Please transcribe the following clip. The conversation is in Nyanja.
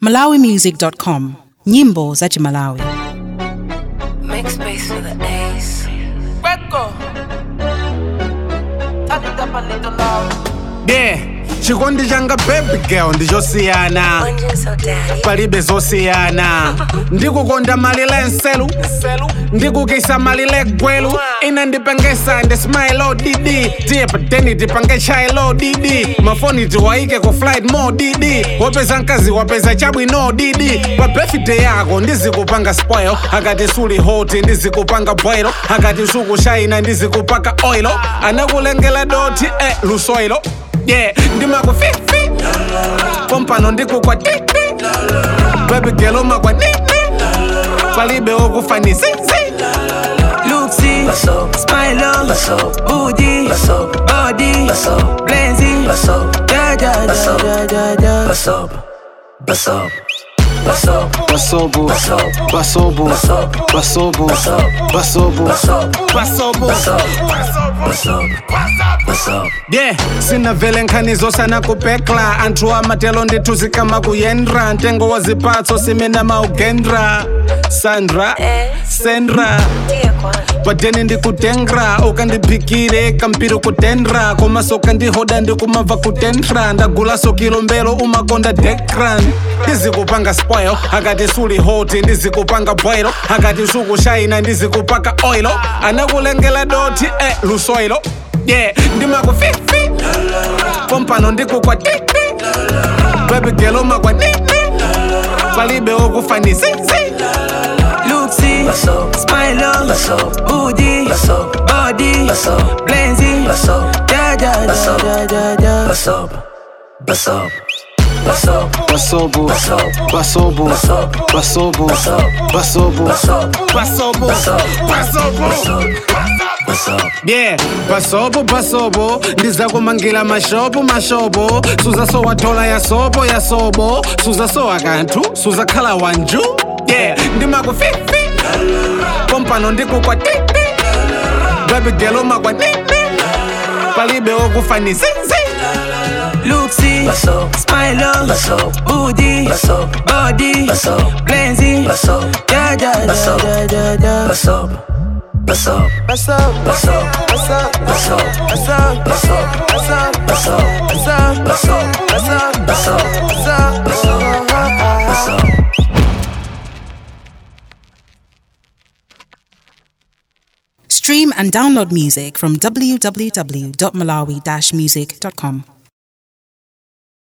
malawimusic.com. Nyimbo za Malawi. Make space for the Ace. Reco. Turn it up a little loud. Yeah, chikondi changa baby girl ndichosiyana palibe zosiyana ndikukonda malile nselu ndikukisa malile gwelu ina ndipengesa ndi smile odidi tiye pateni tipange chailo odidi mafoni tiwaike ku flight mode odidi wapeza nkazi wapeza chabwino odidi pa birthday yako ndizikupanga spoil akati suli hoti ndizikupanga boilo akati sukushayina ndizikupaka oilo anakulengela doti lusoilo. Yeah, ndima fifi pompano ndikukwa titi baby girl umakwa nini palibe okufani zizi Luxy, smile on, booty, body, blazing, da da da da da. Basobo, yeah, sina vele nkhanizo sana kupekla anthu amatelo ndithu kama kuyendra ntengo wa zipatso simena maugendra Sandra, Sandra padeni ndikutengra ukandiphikire kampiro kutendra komaso kandihoda ndikumava kutendra ndagulaso kilombero umakonda dekran ndizikupanga spoil akati suli hoti ndizikupanga boilo akati sukushayina ndizikupaka oilo anakulengela doti lusoilo. Yeah, ndimakufifi pompano ndikukwa titi baby girl umakwa nini palibe okufani zizi Luxy, smile on, booty, body, blazing, da da da da da. Yeah, basobo ndiza kumangila mashobo suza so watola ya sobo suza so akantu suza khala wanju. Yeah, ndimakufifi pompano ndikukwa titi baby girl umakwa nini palibe okufani zizi Luxy, smile on, booty, body, blazing, da da da da da. Stream and download music from www.malawi-music.com.